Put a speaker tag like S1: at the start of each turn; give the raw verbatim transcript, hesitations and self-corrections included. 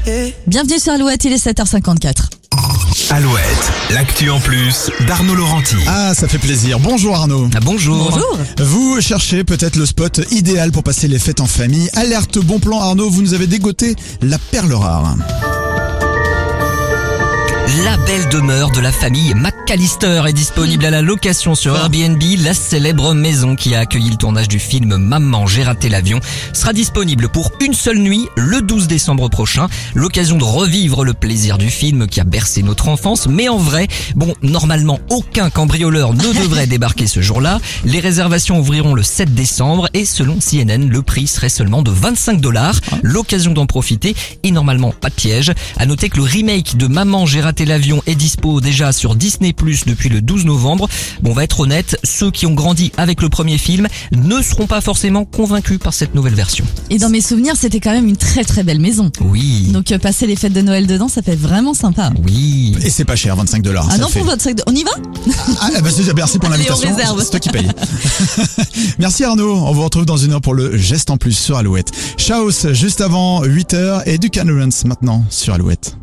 S1: Bienvenue sur Alouette, il est sept heures cinquante-quatre.
S2: Alouette, l'actu en plus d'Arnaud Laurenti.
S3: Ah, ça fait plaisir. Bonjour Arnaud.
S4: Ah, bonjour.
S1: Bonjour.
S3: Vous cherchez peut-être le spot idéal pour passer les fêtes en famille. Alerte bon plan Arnaud, vous nous avez dégoté la perle rare.
S4: La belle demeure de la famille McAllister est disponible à la location sur Airbnb. La célèbre maison qui a accueilli le tournage du film Maman, j'ai raté l'avion sera disponible pour une seule nuit le douze décembre prochain. L'occasion de revivre le plaisir du film qui a bercé notre enfance. Mais en vrai, bon, normalement aucun cambrioleur ne devrait débarquer ce jour-là. Les réservations ouvriront le sept décembre et selon C N N, le prix serait seulement de vingt-cinq dollars. L'occasion d'en profiter et normalement pas de piège. À noter que le remake de Maman, j'ai raté l'avion est dispo déjà sur Disney plus, depuis le douze novembre. Bon, on va être honnête, ceux qui ont grandi avec le premier film ne seront pas forcément convaincus par cette nouvelle version.
S1: Et dans mes souvenirs, c'était quand même une très très belle maison.
S4: Oui.
S1: Donc euh, passer les fêtes de Noël dedans, ça peut être vraiment sympa.
S4: Oui.
S3: Et c'est pas cher, vingt-cinq dollars.
S1: Ah
S3: ça
S1: non,
S3: fait.
S1: pour votre sac de... On y va?
S3: Ah, bah, c'est- merci pour
S1: Allez, on
S3: l'invitation.
S1: réserve.
S3: C'est toi qui paye. Merci Arnaud. On vous retrouve dans une heure pour le geste en plus sur Alouette. Chaos juste avant huit heures et du Canurance maintenant sur Alouette.